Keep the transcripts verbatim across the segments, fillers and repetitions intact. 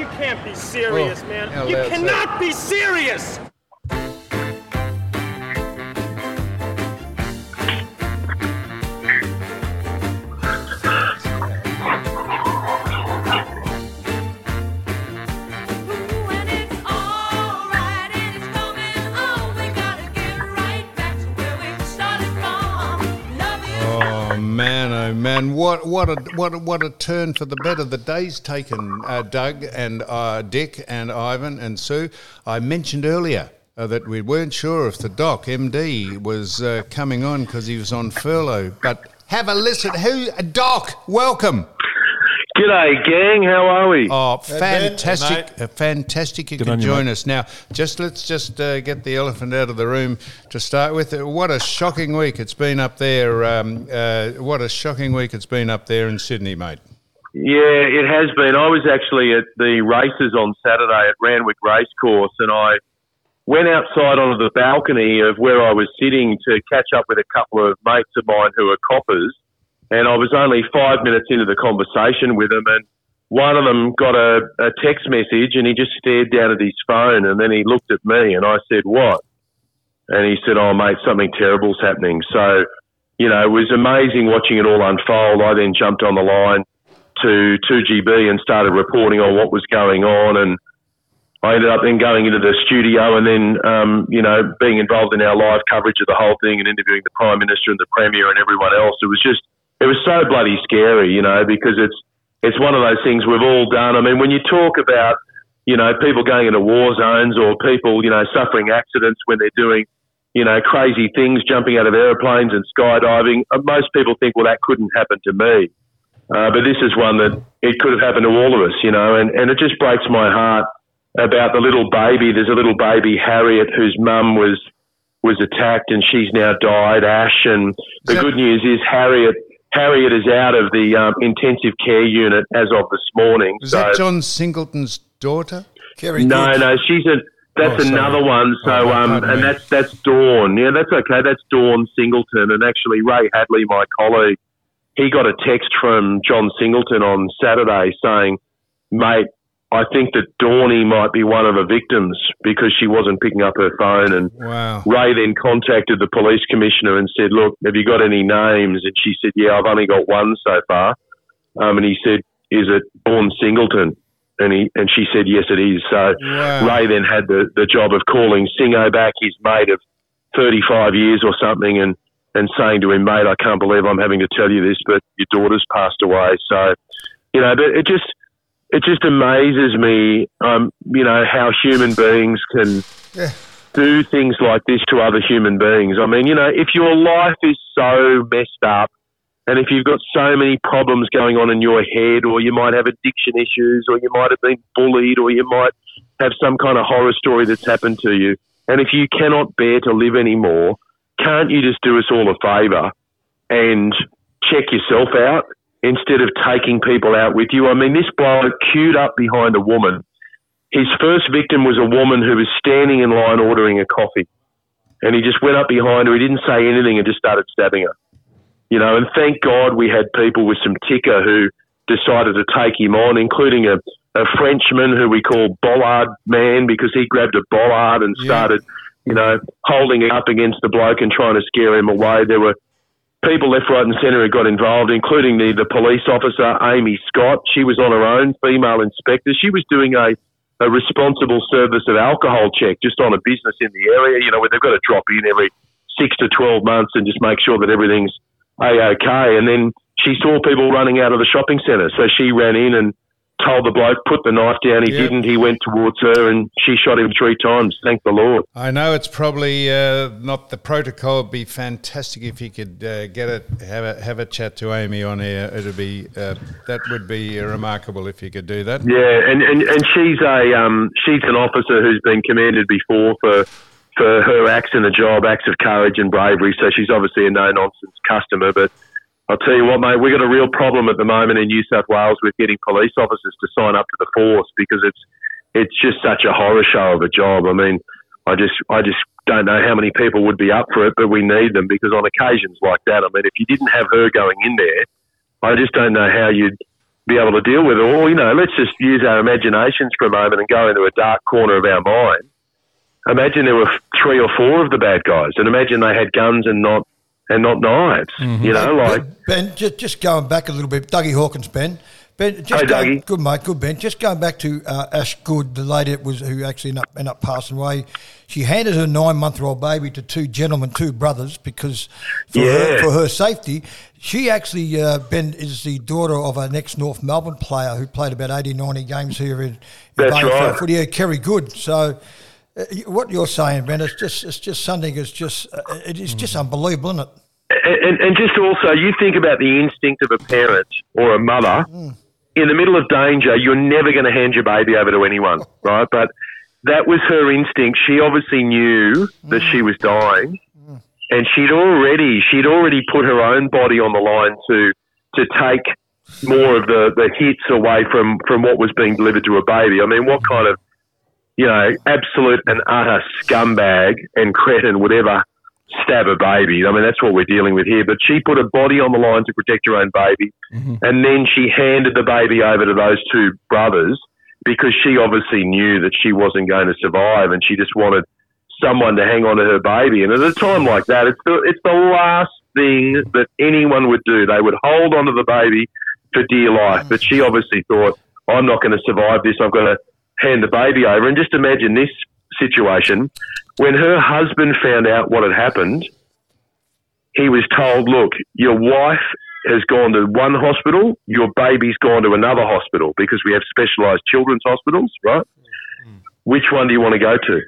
You can't be serious, Oh, man. how You loud's cannot that? be serious! Oh man, oh man! What what a what a, what a turn for the better the day's taken, uh, Doug and uh, Dick and Ivan and Sue. I mentioned earlier uh, that we weren't sure if the Doc M D was uh, coming on because he was on furlough. But have a listen. Who Doc? Welcome. G'day, gang. How are we? Oh, Hey, fantastic! Ben. uh, fantastic! You Good could on you, join mate. us now. Just let's just uh, get the elephant out of the room to start with. Uh, What a shocking week it's been up there. Um, uh, what a shocking week it's been up there in Sydney, mate. Yeah, it has been. I was actually at the races on Saturday at Randwick Racecourse, and I went outside onto the balcony of where I was sitting to catch up with a couple of mates of mine who are coppers. And I was only five minutes into the conversation with them, and one of them got a, a text message, and he just stared down at his phone, and then he looked at me, and I said, "What?" And he said, "Oh, mate, something terrible's happening." So, you know, it was amazing watching it all unfold. I then jumped on the line to two G B and started reporting on what was going on, and I ended up then going into the studio and then, um, you know, being involved in our live coverage of the whole thing and interviewing the Prime Minister and the Premier and everyone else. It was just, it was so bloody scary, you know, because it's it's one of those things we've all done. I mean, when you talk about, you know, people going into war zones or people, you know, suffering accidents when they're doing, you know, crazy things, jumping out of airplanes and skydiving, uh, most people think, well, that couldn't happen to me. Uh, but this is one that it could have happened to all of us, you know, and, and it just breaks my heart about the little baby. There's a little baby, Harriet, whose mum was was attacked and she's now died, Ash. And the that- good news is Harriet Harriet is out of the um, intensive care unit as of this morning. Was so that John Singleton's daughter? Kerry no, Cook. no, she's a that's Oh, sorry. another one. So Oh, um, pardon and me. that's that's Dawn. Yeah, that's okay. That's Dawn Singleton. And actually, Ray Hadley, my colleague, he got a text from John Singleton on Saturday saying, "Mate, I think that Dawny might be one of the victims because she wasn't picking up her phone." And Wow. Ray then contacted the police commissioner and said, "Look, have you got any names?" And she said, "Yeah, I've only got one so far." Um, and he said, "Is it Dawn Singleton?" And he and she said, "Yes, it is." So Wow. Ray then had the, the job of calling Singo back, his mate of thirty-five years or something, and, and saying to him, "Mate, I can't believe I'm having to tell you this, but your daughter's passed away." So, you know, but it just it just amazes me, um, you know, how human beings can Yeah. do things like this to other human beings. I mean, you know, if your life is so messed up and if you've got so many problems going on in your head, or you might have addiction issues, or you might have been bullied, or you might have some kind of horror story that's happened to you, and if you cannot bear to live anymore, can't you just do us all a favour and check yourself out instead of taking people out with you? I mean, this bloke queued up behind a woman. His first victim was a woman who was standing in line ordering a coffee, and he just went up behind her. He didn't say anything and just started stabbing her. You know, and thank God we had people with some ticker who decided to take him on, including a, a Frenchman who we call Bollard Man, because he grabbed a bollard and Yeah. started, you know, holding it up against the bloke and trying to scare him away. There were people left, right and centre who got involved, including the, the police officer, Amy Scott. She was on her own, female inspector. She was doing a, a responsible service of alcohol check just on a business in the area, you know, where they've got to drop in every six to twelve months and just make sure that everything's A-OK. And then she saw people running out of the shopping centre, so she ran in and told the bloke, put the knife down. He Yep. didn't. He went towards her and she shot him three times. Thank the Lord. I know it's probably uh, not the protocol. It'd be fantastic if you could uh, get it, have a have a chat to Amy on air. It'd be uh, that would be uh, remarkable if you could do that. Yeah, and, and, and she's a um, she's an officer who's been commended before for for her acts in the job, acts of courage and bravery. So she's obviously a no-nonsense customer. But I'll tell you what, mate, we've got a real problem at the moment in New South Wales with getting police officers to sign up to the force, because it's it's just such a horror show of a job. I mean, I just I just don't know how many people would be up for it, but we need them, because on occasions like that, I mean, if you didn't have her going in there, I just don't know how you'd be able to deal with it. Or, you know, let's just use our imaginations for a moment and go into a dark corner of our mind. Imagine there were three or four of the bad guys, and imagine they had guns and not and not knives. Mm-hmm. You know, like Ben, Ben, just just going back a little bit, Dougie Hawkins, Ben. Ben, just hey, going, Dougie. Good mate, good Ben. Just going back to uh, Ash Good, the lady that was who actually ended up, ended up passing away. She handed her nine-month-old baby to two gentlemen, two brothers, because for, yeah. her, for her safety. She actually, uh, Ben, is the daughter of an ex-North Melbourne player who played about eighty, ninety games here in, in That's right. footy, yeah, Kerry Good. So uh, what you're saying, Ben, it's just it's just something. It's just uh, it is just unbelievable, isn't it? And, and just also, you think about the instinct of a parent or a mother. Mm. In the middle of danger, you're never going to hand your baby over to anyone, right? But that was her instinct. She obviously knew that she was dying, and she'd already she'd already put her own body on the line to to take more of the, the hits away from, from what was being delivered to a baby. I mean, what kind of, you know, absolute and utter scumbag and cretin would ever stab a baby? I mean, that's what we're dealing with here. But she put her body on the line to protect her own baby, mm-hmm. and then she handed the baby over to those two brothers because she obviously knew that she wasn't going to survive, and she just wanted someone to hang on to her baby. And at a time like that, it's the, it's the last thing that anyone would do. They would hold on to the baby for dear life. But she obviously thought, I'm not going to survive this. I've got to hand the baby over. And just imagine this situation. When her husband found out what had happened, he was told, look, your wife has gone to one hospital, your baby's gone to another hospital because we have specialised children's hospitals, right? Mm. Which one do you want to go to?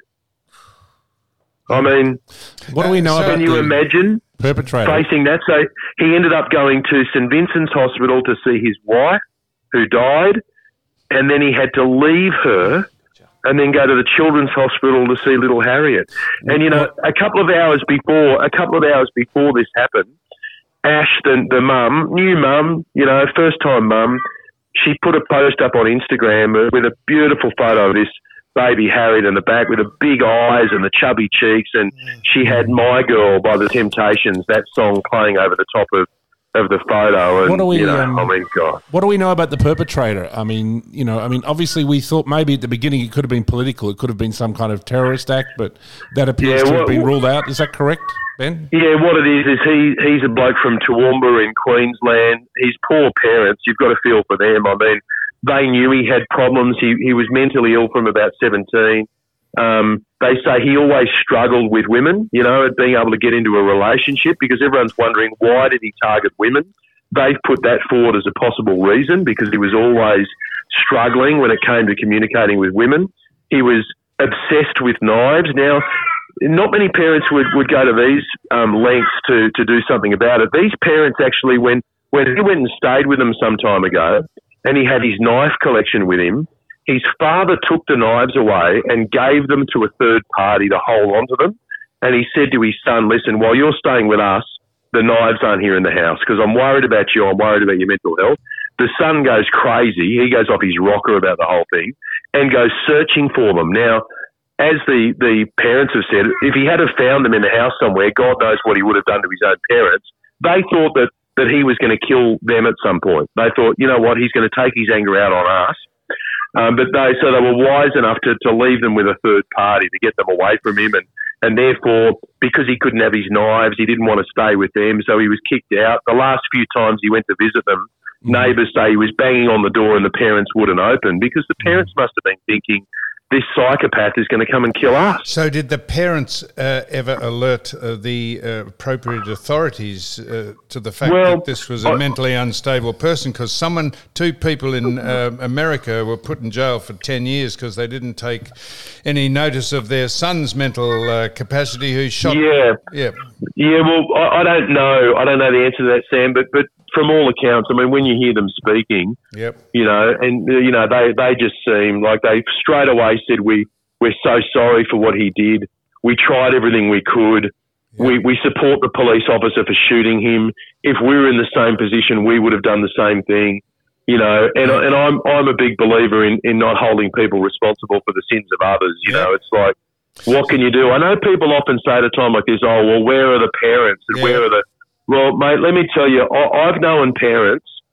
I mean, what do we know so about can you the imagine perpetrator facing that? So he ended up going to St Vincent's Hospital to see his wife who died, and then he had to leave her and then go to the Children's Hospital to see little Harriet. And, you know, a couple of hours before, a couple of hours before this happened, Ash, the, the mum, new mum, you know, first-time mum, she put a post up on Instagram with a beautiful photo of this baby Harriet in the back with the big eyes and the chubby cheeks, and she had My Girl by the Temptations, that song playing over the top of of the photo. And, what do we? You know, um, I mean, God. What do we know about the perpetrator? I mean, you know, I mean, obviously we thought maybe at the beginning it could have been political. It could have been some kind of terrorist act, but that appears yeah, to what, have been ruled out. Is that correct, Ben? Yeah, what it is is he he's a bloke from Toowoomba in Queensland. His poor parents, you've got to feel for them. I mean, they knew he had problems. He he was mentally ill from about seventeen. Um, they say he always struggled with women, you know, at being able to get into a relationship, because everyone's wondering, why did he target women? They've put that forward as a possible reason, because he was always struggling when it came to communicating with women. He was obsessed with knives. Now, not many parents would, would go to these um, lengths to, to do something about it. These parents actually, when, when he went and stayed with them some time ago, and he had his knife collection with him, his father took the knives away and gave them to a third party to hold onto them. And he said to his son, listen, while you're staying with us, the knives aren't here in the house because I'm worried about you. I'm worried about your mental health. The son goes crazy. He goes off his rocker about the whole thing and goes searching for them. Now, as the, the parents have said, if he had have found them in the house somewhere, God knows what he would have done to his own parents. They thought that, that he was going to kill them at some point. They thought, you know what, he's going to take his anger out on us. Um, but they, so they were wise enough to, to leave them with a third party to get them away from him. And, and therefore, because he couldn't have his knives, he didn't want to stay with them. So he was kicked out. The last few times he went to visit them, mm-hmm. neighbours say he was banging on the door and the parents wouldn't open, because the parents must have been thinking, this psychopath is going to come and kill us. So did the parents uh, ever alert uh, the uh, appropriate authorities uh, to the fact well, that this was a I, mentally unstable person? Because someone, two people in uh, America were put in jail for ten years because they didn't take any notice of their son's mental uh, capacity who shot... Yeah. Yeah, yeah well, I, I don't know. I don't know the answer to that, Sam, but... but from all accounts, I mean, when you hear them speaking, yep. you know, and, you know, they, they just seem like they straight away said, we, we're so sorry for what he did. We tried everything we could. Yep. We, we support the police officer for shooting him. If we were in the same position, we would have done the same thing, you know, and, yep. and I'm, I'm a big believer in, in not holding people responsible for the sins of others. You yep. know, it's like, what can you do? I know people often say at a time like this, oh, well, where are the parents and yep. where are the... Well, mate, let me tell you, I've known parents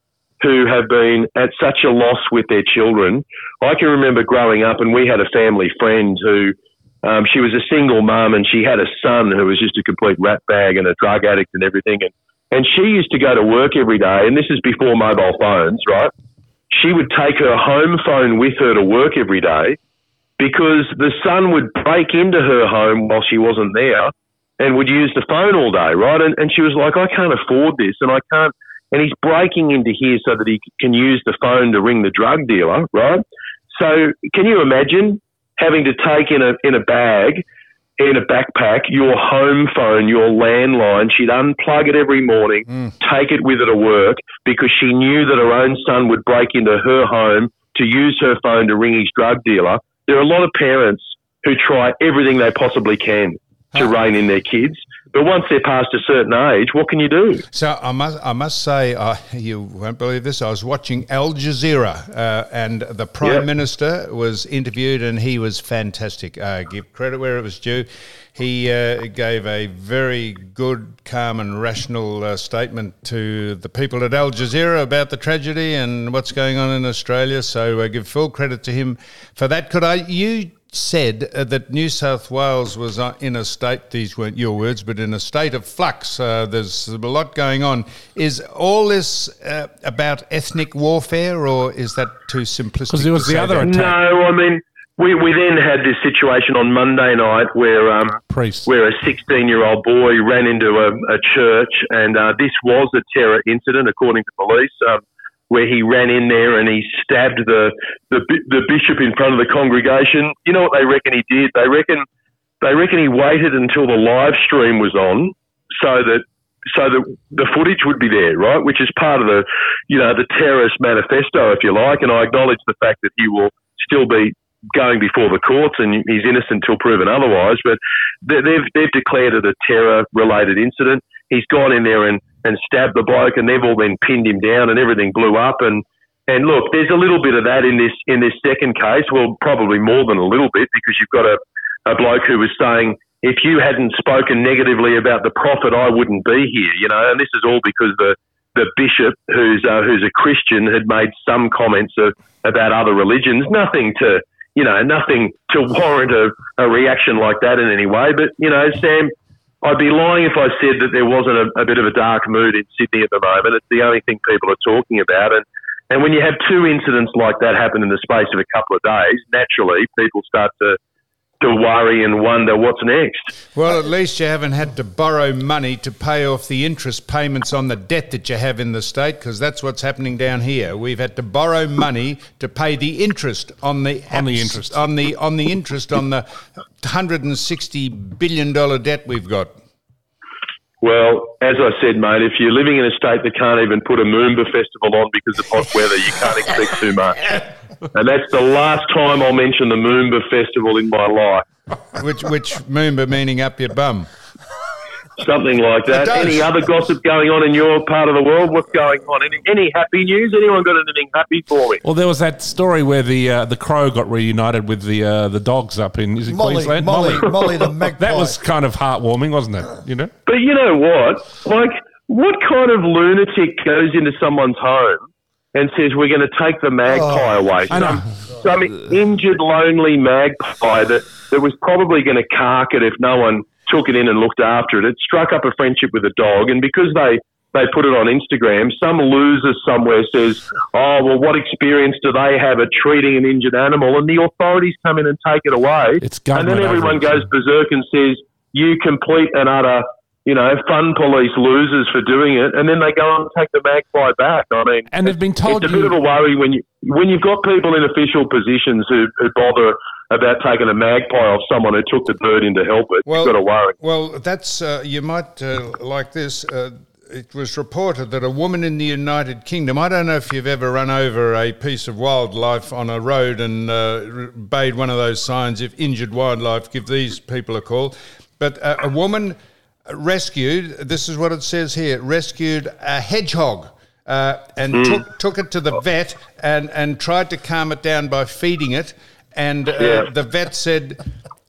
who have been at such a loss with their children. I can remember growing up, and we had a family friend who, um, she was a single mum, and she had a son who was just a complete rat bag and a drug addict and everything. And, and she used to go to work every day, and this is before mobile phones, right? She would take her home phone with her to work every day because the son would break into her home while she wasn't there and would use the phone all day, right? And, and she was like, I can't afford this, and I can't. And he's breaking into here so that he can use the phone to ring the drug dealer, right? So can you imagine having to take in a in a bag, in a backpack, your home phone, your landline? She'd unplug it every morning, mm. take it with her to work because she knew that her own son would break into her home to use her phone to ring his drug dealer. There are a lot of parents who try everything they possibly can to rein in their kids. But once they're past a certain age, what can you do? So I must, I must say, uh, you won't believe this. I was watching Al Jazeera, uh, and the Prime yep. Minister was interviewed, and he was fantastic. Uh, give credit where it was due. He uh, gave a very good, calm, and rational uh, statement to the people at Al Jazeera about the tragedy and what's going on in Australia. So I uh, give full credit to him for that. Could I? You. said uh, that New South Wales was uh, in a state, these weren't your words, but in a state of flux. Uh, there's a lot going on. Is all this uh, about ethnic warfare, or is that too simplistic? Because there was the other attack. No, I mean, we, we then had this situation on Monday night where um, Priest. where a sixteen-year-old boy ran into a, a church, and uh, this was a terror incident, according to police. Um, where he ran in there and he stabbed the, the the bishop in front of the congregation. You know what they reckon he did? They reckon they reckon he waited until the live stream was on so that so that the footage would be there, right? Which is part of the you know the terrorist manifesto, if you like. And I acknowledge the fact that he will still be going before the courts and he's innocent till proven otherwise. But they've they've declared it a terror-related incident. He's gone in there and, and stabbed the bloke, and they've all been pinned him down, and everything blew up. And, and look, there's a little bit of that in this in this second case. Well, probably more than a little bit, because you've got a, a bloke who was saying, if you hadn't spoken negatively about the prophet, I wouldn't be here. You know, and this is all because the the bishop, who's uh, who's a Christian, had made some comments of, about other religions. Nothing to you know, nothing to warrant a, a reaction like that in any way. But you know, Sam, I'd be lying if I said that there wasn't a, a bit of a dark mood in Sydney at the moment. It's the only thing people are talking about. And, and when you have two incidents like that happen in the space of a couple of days, naturally people start to, to worry and wonder what's next. Well, at least you haven't had to borrow money to pay off the interest payments on the debt that you have in the state, because that's what's happening down here. We've had to borrow money to pay the interest on the on the apps, interest on the on the interest on the one hundred sixty billion dollars debt we've got. Well, as I said, mate, if you're living in a state that can't even put a Moomba festival on because of hot weather, you can't expect too much. And that's the last time I'll mention the Moomba festival in my life. Which which Moomba meaning up your bum? Something like that. Any other gossip going on in your part of the world? What's going on? Any, any happy news? Anyone got anything happy for me? Well, there was that story where the uh, the crow got reunited with the uh, the dogs up in is it Molly, Queensland? Molly, Molly, Molly the magpie. That was kind of heartwarming, wasn't it? You know. But you know what? Like, what kind of lunatic goes into someone's home and says we're going to take the magpie oh, away? I know. Some, some injured, lonely magpie that, that was probably going to cark it if no one took it in and looked after it. It struck up a friendship with a dog, and because they, they put it on Instagram, some loser somewhere says, oh, well, what experience do they have at treating an injured animal? And the authorities come in and take it away. It's and then everyone goes berserk and says, you complete and utter, you know, fun police losers for doing it, and then they go and take the magpie back. I mean, and they've been told it's a you- bit of a worry when, you, when you've got people in official positions who, who bother about taking a magpie off someone who took the bird in to help it. Well, You've got to worry. Well, that's uh, you might uh, like this. Uh, it was reported that a woman in the United Kingdom, I don't know if you've ever run over a piece of wildlife on a road and uh, bade one of those signs, if injured wildlife, give these people a call. But uh, a woman rescued, this is what it says here, rescued a hedgehog. Uh, and mm. took took it to the vet and, and tried to calm it down by feeding it. And uh, yeah. the vet said,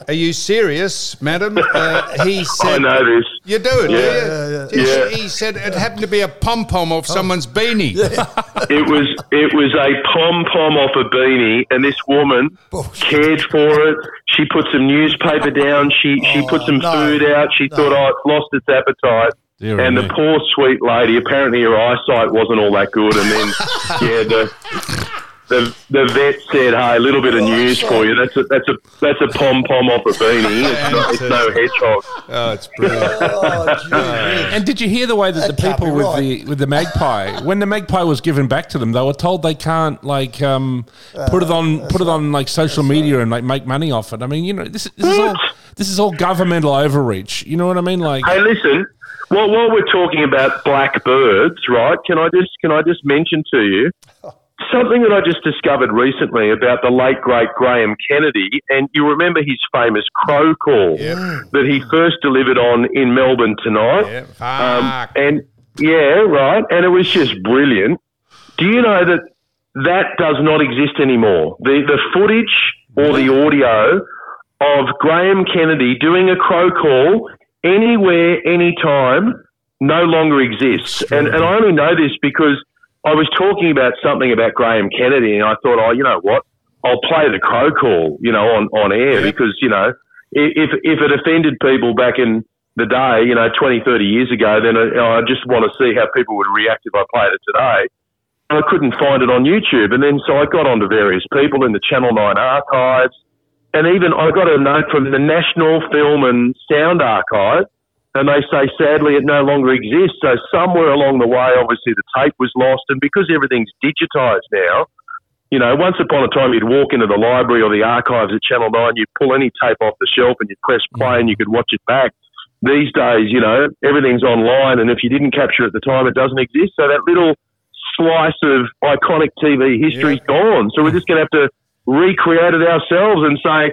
Are you serious, madam? Uh, he I said. know this. You do it, Yeah. do you? Yeah, Yes, yeah. He said it happened to be a pom pom off someone's beanie. It was it was a pom pom off a beanie, and this woman Bullshit. cared for it. She put some newspaper down. She she Oh, put some no. food out. She No. thought, oh, it's lost its appetite. Dear and me. the poor sweet lady, apparently her eyesight wasn't all that good. And then, yeah, the the the vet said, "Hey, a little bit of news for you. That's a that's a that's a pom pom off a beanie. It's, not, it's no hedgehog." Oh, it's brilliant. Oh, gee. And did you hear the way that, That the can't people be with right. the with the magpie, when the magpie was given back to them, they were told they can't like um, put it on put it on like social media and like make money off it. I mean, you know, this, this is all this is all governmental overreach. You know what I mean? Like, Hey, listen. While, while we're talking about black birds, right? Can I just can I just mention to you something that I just discovered recently about the late great Graham Kennedy? And you remember his famous crow call that he first delivered on in Melbourne tonight. Yeah, Um, fuck. and yeah, right. And it was just brilliant. Do you know that that does not exist anymore? The the footage or the audio of Graham Kennedy doing a crow call anywhere, anytime, no longer exists. And and I only know this because I was talking about something about Graham Kennedy, and I thought, oh, you know what? I'll play the crow call, you know, on, on air because, you know, if if it offended people back in the day, you know, twenty, thirty years ago, then I, I just want to see how people would react if I played it today. I couldn't find it on YouTube. And then so I got onto various people in the Channel nine archives. And even I got a note from the National Film and Sound Archive, and they say, sadly, it no longer exists. So somewhere along the way, obviously, the tape was lost. And because everything's digitised now, you know, once upon a time, you'd walk into the library or the archives at Channel nine, you'd pull any tape off the shelf and you'd press play and you could watch it back. These days, you know, everything's online, and if you didn't capture it at the time, it doesn't exist. So that little slice of iconic T V history's Yeah. gone. So we're just going to have to recreate it ourselves and say,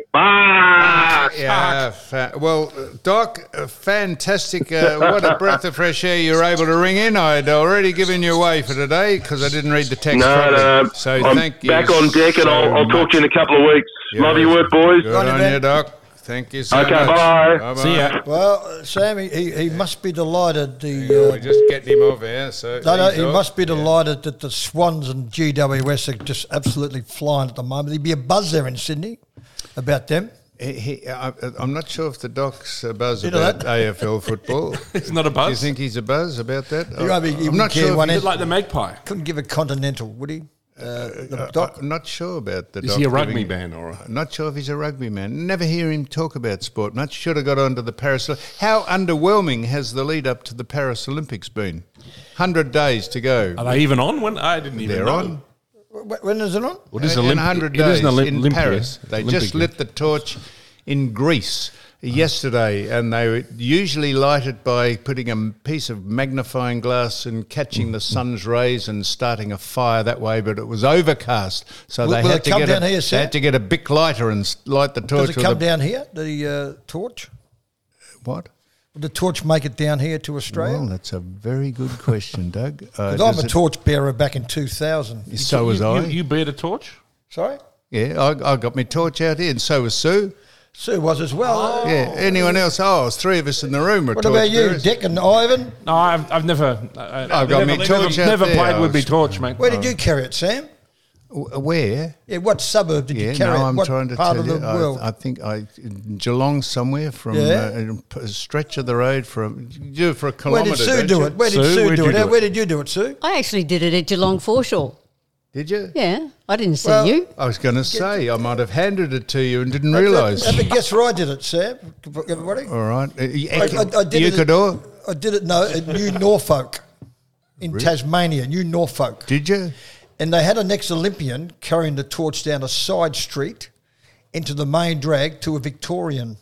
ah, Yeah, fa- well, Doc, uh, fantastic. Uh, what a breath of fresh air you were able to ring in. I'd already given you away for today because I didn't read the text no, properly. no, So I'm thank you back on deck, and so I'll, I'll talk to you in a couple of weeks. Yeah. Love your work, boys. Good Right, on man. you, Doc. Thank you so Okay, much. bye. Bye-bye. see ya. Well, uh, Sammy, he, he must be delighted. Yeah, The uh, we're just getting him off here. So no, no, he's he off. must be Yeah. delighted that the Swans and G W S are just absolutely flying at the moment. There'd be a buzz there in Sydney about them. He, he, I, I'm not sure if the Doc's a buzz You know about that? A F L football. It's not a Do you buzz. think he's a buzz about that? He won't be- he I'm wouldn't not care sure. one If A he, bit like the magpie. Couldn't give a continental, would he? Uh, the doc. I'm not sure about the Is Doc he a rugby giving- man or? A, Not sure if he's a rugby man. Never hear him talk about sport much. Should have got onto the Paris. How underwhelming has the lead up to the Paris Olympics been? Hundred days to go. are they even on? When I didn't even They're know. on. Wh- When is it on? Well, it is in Olymp- hundred it is days an Olymp- in Olympia. Paris. They Olympic, just yeah. lit the torch in Greece yesterday, and they usually light it by putting a piece of magnifying glass and catching the sun's rays and starting a fire that way. But it was overcast, so Will- they will had it to come get down a, here, they Sam? had to get a Bic lighter and s- light the torch. Does it with come a, down here, the uh, torch? What? Would the torch make it down here to Australia? Well, that's a very good question, Doug. Uh, 'Cause I'm does a it- torch bearer back in two thousand. So was you, I. You, you beat a torch? Sorry? yeah, I, I got my torch out here, and so was Sue. Sue was as well. Yeah, anyone else? Oh, it's three of us in the room. Were What about you, torchbearers. Dick and Ivan? No, I've, I've never. I, I've got never, me torch never, out never there. played I with me was- torch, mate. Where did you carry it, Sam? W- Where? Yeah, what suburb did Yeah, you carry no, it? I'm What trying to part tell of you. the I, world? I think I Geelong somewhere from Yeah? uh, a stretch of the road from you do it for a Where kilometre. did Sue don't do you? it? Where did Sue, Sue where'd do you it? do it? Where did you do it, Sue? I actually did it at Geelong Foreshore. Did you? Yeah, I didn't see Well- you. I was going to say I might have handed it to you and didn't Have realise. a guess where I did it, Sam? Everybody? All right, Uh, you- I, I, I did Ecuador? it. At, I did it. No, at New Norfolk, in Tasmania. New Norfolk. Did you? And they had an ex-Olympian carrying the torch down a side street into the main drag to a Victorian.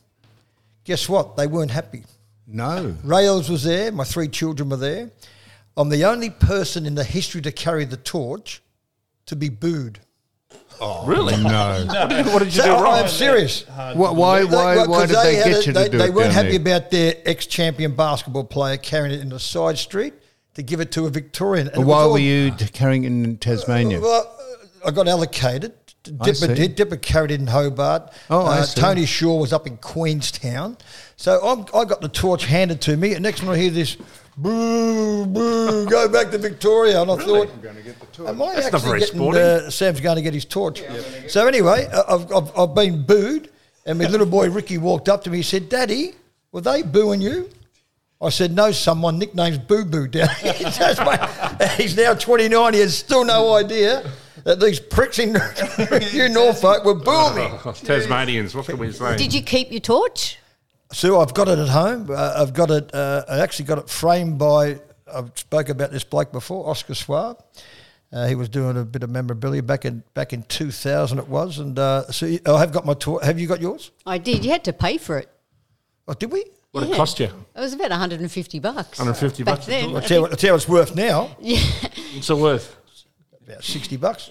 Guess what? They weren't happy. No. Rails was there. My three children were there. I'm the only person in the history to carry the torch to be booed. Really? No. What did, what did you do So, wrong? I'm serious. Why? Why? Why, They- why 'cause did they, had get a- you they, to do They it weren't down happy there? about their ex-champion basketball player carrying it in a side street to give it to a Victorian. And it was Why all- were you t- carrying it in Tasmania? Well, I got allocated Dipper see. did. Dipper carried it in Hobart. Oh, I uh, see. Tony Shaw was up in Queenstown. So I'm, I got the torch handed to me, and next minute I hear this, boo, boo, go back to Victoria. And I thought, I'm going to get the torch. am I That's not actually very getting, sporting. uh, Sam's going to get his torch. So anyway, uh, I've, I've, I've been booed, and my little boy Ricky walked up to me. He said, Daddy, were they booing you? I said, no, son, my nickname's Boo Boo down here. He's now twenty-nine. He has still no idea that these pricks in New Norfolk were booing me. Oh, Tasmanians, what can we say? Did you keep your torch? So I've got it at home. Uh, I've got it. Uh, I actually got it framed by. I've spoke about this bloke before, Oscar Swab. Uh, he was doing a bit of memorabilia back in back in two thousand. It was, and uh, so you- I have got my tour. Have you got yours? I did. You had to pay for it. Oh, did we? What it Yeah. cost you? It was about one hundred fifty bucks. one hundred fifty back bucks a then. I'll tell you what, I'll tell you what it's worth now. Yeah. What's it worth? About sixty bucks.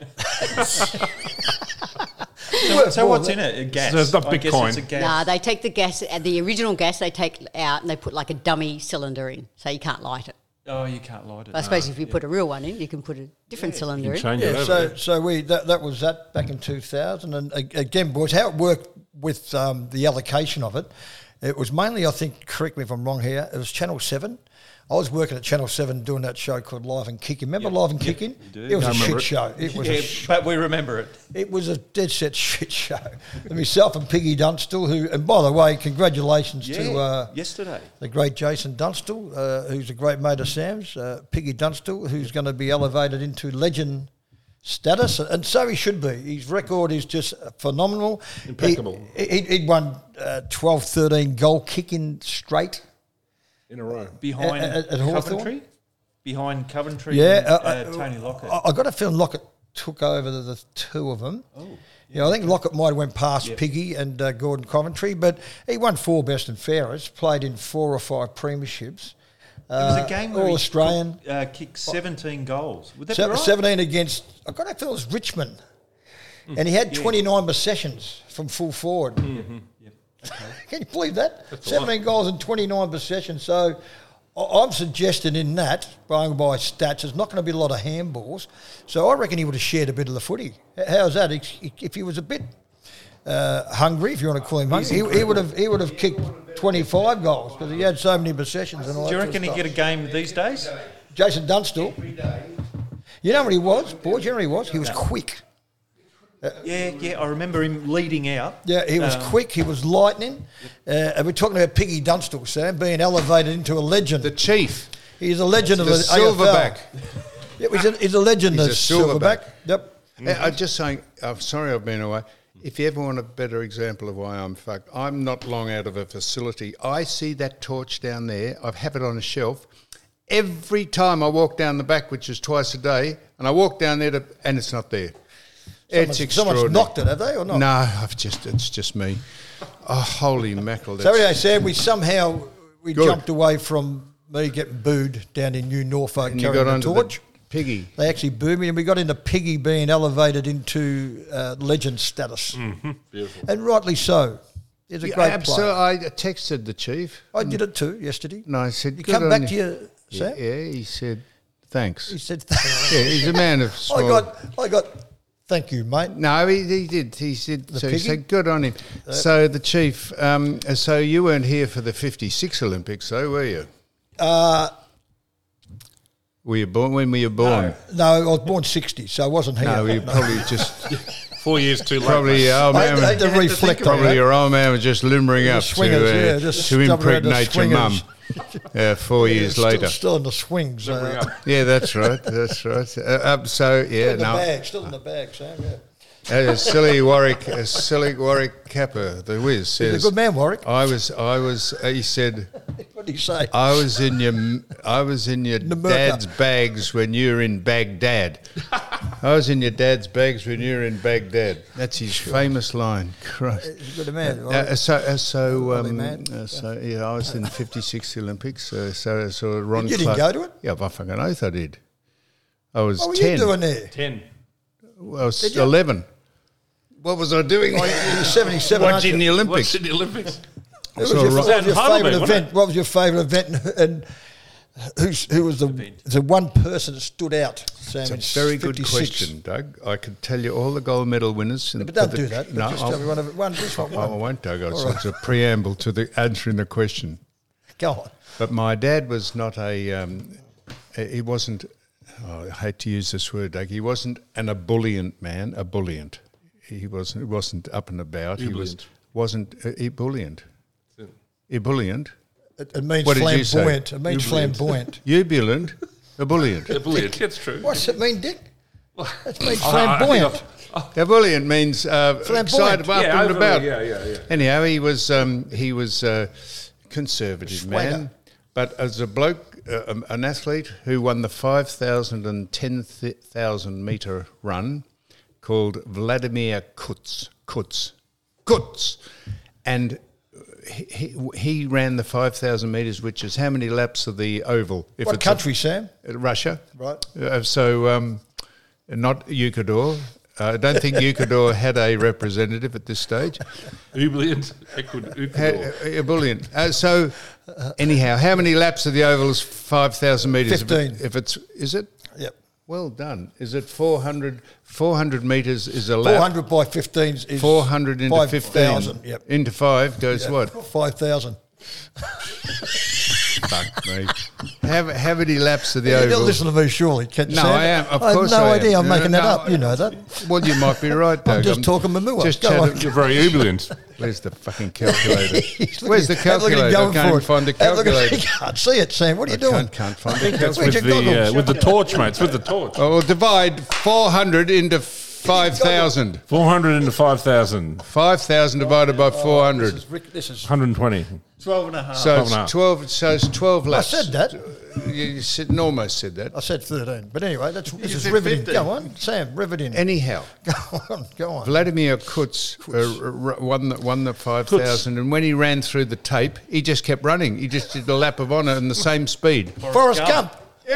So, so what's in it? A gas. So it's not I guess Bitcoin. it's a gas. Nah, they take the gas, uh, the original gas they take out and they put like a dummy cylinder in, so you can't light it. Oh, you can't light it. I suppose no. if you put a real one in, you can put a different cylinder in. Change it Yeah, over. so so we that, that was that back in two thousand, and a- again, boys, how it worked with um, the allocation of it. It was mainly, I think, correct me if I'm wrong here. It was Channel Seven. I was working at Channel Seven doing that show called Live and Kicking. Remember Live and Kicking? do. It was I a shit remember it. show. It was Yeah, a sh- but we remember it. it was a dead set shit show. And myself and Piggy Dunstall, who, and by the way, congratulations Yeah, to uh, yesterday. the great Jason Dunstall, uh, who's a great mate of Sam's, uh, Piggy Dunstall, who's going to be elevated into legend status, and so he should be. His record is just phenomenal. Impeccable. He, he, he'd won uh, twelve, thirteen goal kicking straight. In a row. Behind At- at- at Hawthorn? Coventry? Behind Coventry Yeah, and uh, uh, uh, Tony Lockett. I, I got a feeling Lockett took over the, the two of them. Oh, yeah, I think Lockett might have went past Piggy and uh, Gordon Coventry, but he won four best and fairest, played in four or five premierships. It was Uh, a game where All he Australian. cooked, uh, kicked seventeen goals. Would that Se- be right? seventeen against, I got to feel it was Richmond. And he had twenty-nine possessions from full forward. Can you believe that? seventeen goals and twenty-nine possessions. So I- I'm suggesting in that, going by stats, there's not going to be a lot of handballs. So I reckon he would have shared a bit of the footy. H- How's that? He- If he was a bit uh, hungry, if you want to call him hungry, he, he would have he would have kicked twenty-five goals because he had so many possessions. And all Do you that reckon he'd sort get of a game these days? stuff. Jason Dunstall. You know what he was, boys? You know what he was? He was quick. Yeah, yeah. I remember him leading out. Yeah, he was Um, quick. He was lightning. Uh, and we're talking about Piggy Dunstall, Sam, being elevated into a legend. The chief, He's a legend of the the A F L. silverback. Yeah, he's a, he's a legend He's of a silverback. silverback. Yep. Uh, I'm just saying, I'm sorry I've been away. If you ever want a better example of why I'm fucked, I'm not long out of a facility. I see that torch down there. I have it on a shelf. Every time I walk down the back, which is twice a day, and I walk down there to, and it's not there. It's Someone's, extraordinary. someone's knocked it, have they, or not? No, I've just it's just me. Oh, holy mackerel! So that's- anyway, Sam, we somehow we Good. jumped away from me getting booed down in New Norfolk and you carrying got the onto torch. the Piggy. They actually booed me, and we got into Piggy being elevated into uh, legend status. Mm. Beautiful. And rightly so. He's a Yeah, great absolutely. player. I texted the chief. I did it too yesterday. No, I said, You "Good come on back you." to you, Yeah, Sam? yeah, he said, thanks. He said, Yeah, he's a man of I small. got, I got, thank you, mate. No, he, he did. He said, so he piggy? said, good on him. So the chief, um, so you weren't here for the fifty-six Olympics, though, were you? Uh, Were you born? When were you born? no, I was born sixty, so I wasn't here. No, you probably just Four years too late. probably mate. your old I had, man. I had was- to reflect on Probably that. your old man was just limbering The up swingers, to, uh, yeah, just to stubbing around the impregnate your mum. swingers. Yeah, four years still, later. Still in the swings. Uh, Yeah, that's right. That's right. Uh, uh, so yeah, in the no. bag, still in the bag, Sam. Yeah. Uh, silly Warwick, uh, silly Warwick Kappa, the whiz He's says. a good man, Warwick. I was, I was. Uh, he said, What did he say? I was in your, I was in your Namurka. dad's bags when you were in Baghdad. I was in your dad's bags when you were in Baghdad. That's his famous line. Christ. He's a good man. Uh, Warwick. so, uh, so, Lovely um, man. uh, so yeah, I was in the fifty-six Olympics. Uh, so, so Ron. You didn't Clark- go to it? Yeah, by fucking oath, I did. I was What were ten. you doing there? Ten. I was Did you? eleven. What was I doing? Oh, you were seventy-seven, aren't Watching you? the What's Olympics. in the Olympics? What was So your, Ron- what was your Heidelberg, favourite wasn't event? What was your favourite event? And Who's, who was the the one person that stood out, Sam? It's a very good question, Doug. I could tell you all the gold medal winners. In, But don't the, do that. No, just I'll, tell me one of it. One, just one. I one. won't, Doug. It's, All it's a preamble to the answering the question. Go on. But my dad was not a. Um, he wasn't. Oh, I hate to use this word, Doug. He wasn't an ebullient man. Ebullient. He wasn't. He wasn't up and about. He was. Wasn't uh, ebullient. Ebullient. It, it means What did you say? flamboyant. It means Ebullient. flamboyant. Ebullient. Ebullient. Brilliant. That's true. What's it mean, Dick? That means I- I think flamboyant. Ebullient means uh, Flamboyant. excited up Yeah, and over- about. yeah, yeah, yeah. Anyhow, he was um, he was a conservative Swagger. man, but as a bloke, uh, um, an athlete who won the five thousand and ten thousand metre run, called Vladimir Kutz, Kutz, Kutz, and he, he, he ran the five thousand metres, which is how many laps of the oval? If What it's a- country, Sam? uh, Russia. Right. Uh, so um, not Ecuador. Uh, I don't think Ecuador had a representative at this stage. Brilliant. Ecuador. Had, uh, brilliant. Uh, so anyhow, how many laps of the oval is five thousand metres? If, Fifteen. it, if it's is it? Yep. Well done. Is it four hundred? four hundred metres is a Four lap. hundred by fifteen is four hundred into five fifteen. thousand. Yep. Into five goes what? Five thousand. Fuck me. How, how many laps of the You don't oval? listen to me, surely. Can, No, Sam? I am. Of I course have no I am. idea. I'm No, making no, that up. no. You know that. Well, you might be right, Doug. I'm just talking Mamua. Just Go chatting- on. You're very ebullient. Where's the fucking calculator? He's Where's the looking- have a look at calculator? him I going can't for it. find the Have a look at- calculator. You can't see it, Sam. What are you I doing? can't, can't find the That's calculator. with your the uh, goggles. with the torch, mate. It's with the torch. Oh, well, divide four hundred into five thousand. Four hundred into five thousand. five thousand divided by four This hundred. is, Rick- this is one hundred twenty. Twelve and a half. So twelve it's and a half. twelve. So it's twelve I laps. said that. You, you said, almost said that. I said thirteen. But anyway, that's, this is said riveting. fifteen. Go on. Sam, riveting. Anyhow, Go on. Go on. Vladimir Kutz uh, r- r- won the, won the five thousand, and when he ran through the tape, he just kept running. He just did a lap of honour in the same speed. Forrest Gump.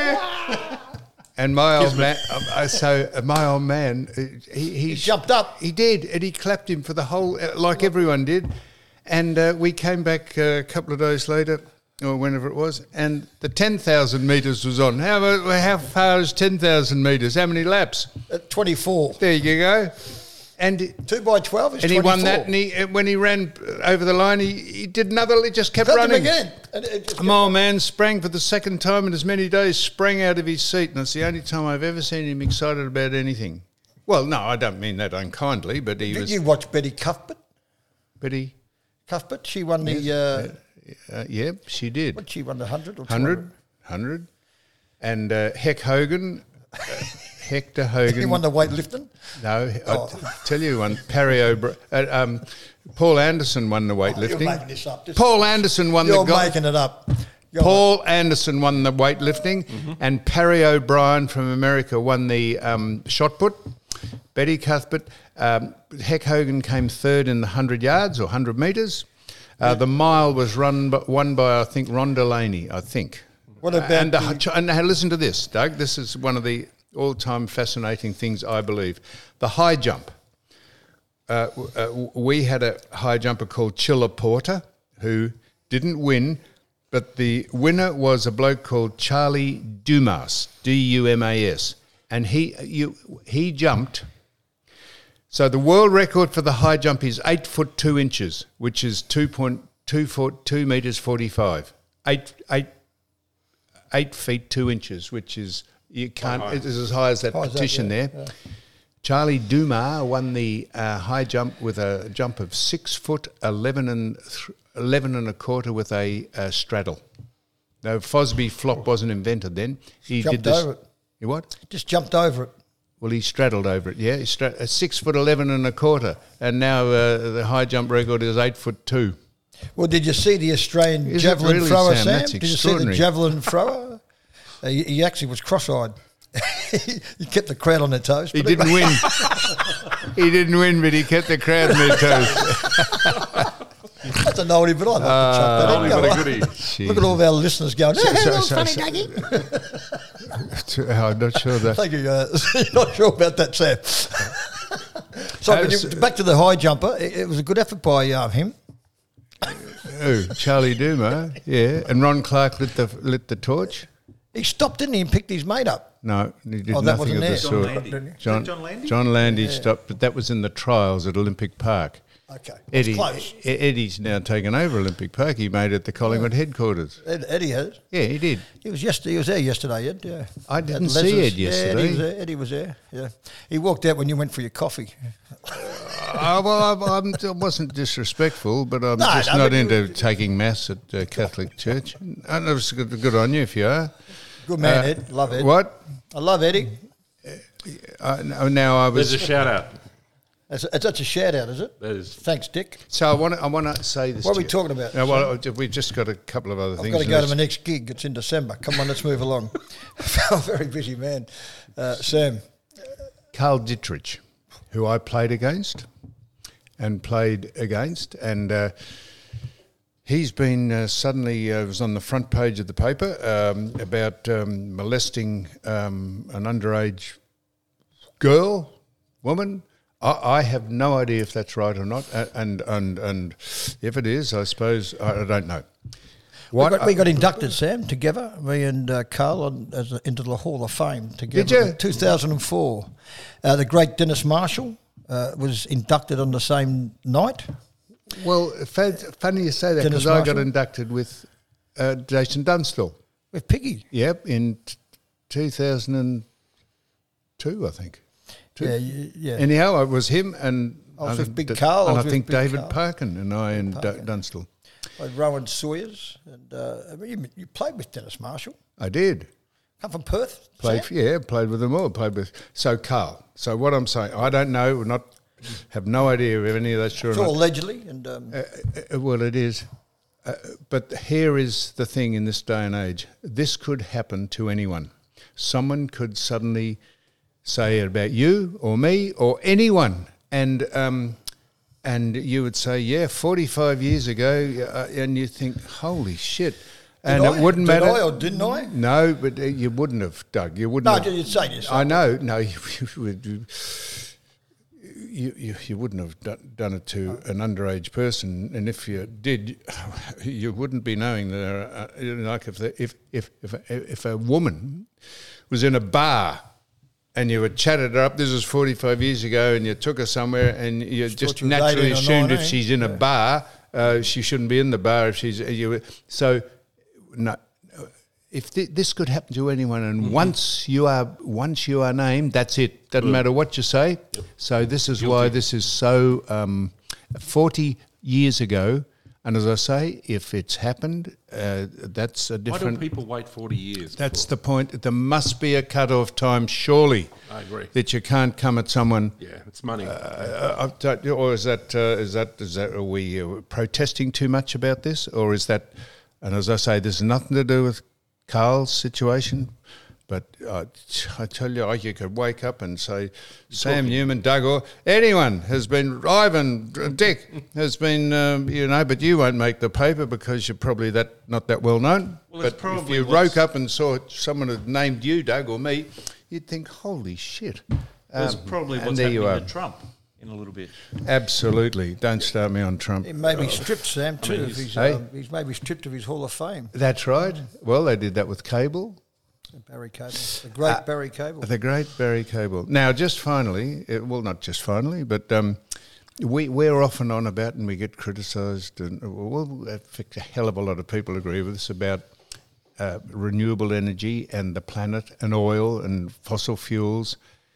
And my old man, uh, so uh, my old man, uh, he, he, He jumped up. He did, and he clapped him for the whole, uh, like everyone did. And uh, we came back uh, a couple of days later, or whenever it was, and the ten thousand metres was on. How about- how far is ten thousand metres? How many laps? At twenty-four. There you go. And Two by twelve is and he twenty-four. won that. And he, uh, when he ran over the line, he, he did another. He just kept Clapped him running. again. And it just My old man sprang for the second time in as many days, sprang out of his seat, and it's the only time I've ever seen him excited about anything. Well, no, I don't mean that unkindly, but he Did was. you watch Betty Cuthbert? Betty, Cuthbert, she won the. Uh, uh, yeah, she did. what she won the hundred or two Hundred, hundred, and uh, Heck Hogan, uh, Hector Hogan. He won the weightlifting. No, Oh. I'll tell you one. Parry O'Brien. Uh, um, Paul Anderson won the Oh, You're weightlifting. making this up. This- Paul Anderson won You're the gold. making it up. Go on. Paul Anderson won the weightlifting, and Parry O'Brien from America won the um, shot put. Betty Cuthbert, um, Heck Hogan came third in the hundred yards or hundred metres. Uh, the mile was run, by, won by I think Ron Delaney. I think. What about and, the, the- and now listen to this, Doug. This is one of the all-time fascinating things I believe. The high jump. Uh, w- uh, w- we had a high jumper called Chilla Porter who didn't win, but the winner was a bloke called Charlie Dumas, D U M A S, and he you, he jumped. So the world record for the high jump is eight foot two inches, which is two point two foot two meters forty five. Eight eight eight feet two inches, which is you can't. It is as high as that High as that, petition yeah, there. Charlie Dumas won the uh, high jump with a jump of six foot eleven and th- eleven and a quarter with a uh, straddle. No, Fosby flop wasn't invented then. He Jumped did this. over it. You what? Just jumped over it. Well, he straddled over it. Yeah, he stra- uh, six foot eleven and a quarter, and now uh, the high jump record is eight foot two. Well, did you see the Australian Is it javelin really, thrower, Sam? Sam? That's Did you see the extraordinary. javelin thrower? Uh, he, he actually was cross-eyed. He kept the crowd on their toes. He but didn't anyway- win. He didn't win, but he kept the crowd on their toes. That's a novelty, but I like to chuck that in. Only Go but a on. goodie. Look at all of our listeners going, hey, so- that was so- funny, so- Dougie. I'm not sure that. Thank you. Uh, you're not sure about that, Sam. so, Uh, but you, so- back to the high jumper. It, it was a good effort by uh, him. Oh, Charlie Dumas, yeah, and Ron Clark lit the lit the torch. He stopped, didn't he, and picked his mate up? No, he did Oh, that nothing wasn't of the there. sort. John Landy. Is that John, John Landy? John Landy stopped, but that was in the trials at Olympic Park. Okay, that's Eddie, close. E- Eddie's now taken over Olympic Park. He made it the Collingwood headquarters. Ed, Eddie has. Yeah, he did. He was yesterday. He was there yesterday, Ed. Yeah. I didn't At see Les's. Ed Yeah, yesterday. Eddie was there. Eddie was there. Yeah. He walked out when you went for your coffee. Uh, well, I, I'm, I wasn't disrespectful, but I'm No, just no, not but- into taking mass at uh, Catholic Church. And it's good, good on you if you are. Good man, Uh, Ed. Love Ed. What? I love Eddie. Uh, no, now I There's was. a shout out. That's a, that's a shout out, is it? That is. Thanks, Dick. So I want to. I want to say this. What are to we you. talking about? No, well, we've just got a couple of other I've things. got to and go to let's- my next gig. It's in December. Come on, let's move along. I'm a very busy man. Uh, Sam. Carl Dittrich, who I played against and played against, and uh, he's been uh, suddenly uh, was on the front page of the paper um, about um, molesting um, an underage girl, woman. I, I have no idea if that's right or not, a- and and and if it is, I suppose I, I don't know. We What got, we got inducted, Sam, together, me and uh, Carl, on, as a, into the Hall of Fame together. Did you? In two thousand four. Uh, the great Dennis Marshall uh, was inducted on the same night. well, fa- funny you say that Dennis because I got Marshall? inducted with uh, Jason Dunstall. With Piggy. Yep, in t- two thousand two, I think. Two. Yeah, y- yeah. Anyhow, it was him and I was I with think Big D- Carl, I and was I with think Big David Carl. Parkin and I and D- Parkin. Dunstall. With Rowan Sawyers. And uh, I mean, you, you played with Dennis Marshall. I did. Come from Perth. Played, Sam? yeah, played with them all. Played with so Carl. So what I'm saying, I don't know, not have no idea if any of that's true or It's all not. allegedly. And um, Uh, uh, well, it is. Uh, but here is the thing in this day and age. This could happen to anyone. Someone could suddenly say it about you or me or anyone. And um, and you would say, yeah, forty-five years ago, uh, and you think, holy shit. And did it I? wouldn't Did matter. I or didn't I? No, but uh, you wouldn't have, Doug. You wouldn't No, have. you'd say yourself. I know. No, you, you, you, you, you wouldn't have done, done it to an underage person, and if you did, you wouldn't be knowing that. There are, uh, you know, like if, the, if if if a, if a woman was in a bar and you had chatted her up, this was forty-five years ago, and you took her somewhere, and you just she was naturally eighteen or assumed if nineteen. she's in a bar, uh, she shouldn't be in the bar. If she's you, so no. If th- this could happen to anyone, and Mm-hmm. once you are once you are named, that's it. Doesn't matter what you say. So this is why this is so. Um, Forty years ago, and as I say, if it's happened, uh, that's a Why do different. people wait forty years? That's before- the point. There must be a cut-off time, surely. I agree. That you can't come at someone. Yeah, it's money. Uh, I don't- or is that uh, is that is that are we uh, protesting too much about this, or is that? And as I say, there's nothing to do with Carl's situation, but uh, I tell you, you could wake up and say, Sam Newman, Doug, or anyone has been, Ivan, Dick has been, um, you know, but you won't make the paper because you're probably that not that well known. Well, it's but if probably you what's- woke up and saw someone had named you, Doug, or me, you'd think, holy shit. That's Um, probably and what's there you happening are. to Trump in a little bit. Absolutely. Don't start me on Trump. he may be stripped, Sam, too. mean, if he's- he's, Hey? um, he's maybe stripped of his Hall of Fame. That's right. Well, they did that with Cable, Barry Cable. The great Barry Cable. the great Barry Cable. Now, just finally, uh, well, not just finally, but um, we, we're often on about and we get criticised, and well, in fact, a hell of a lot of people agree with us about uh, renewable energy and the planet and oil and fossil fuels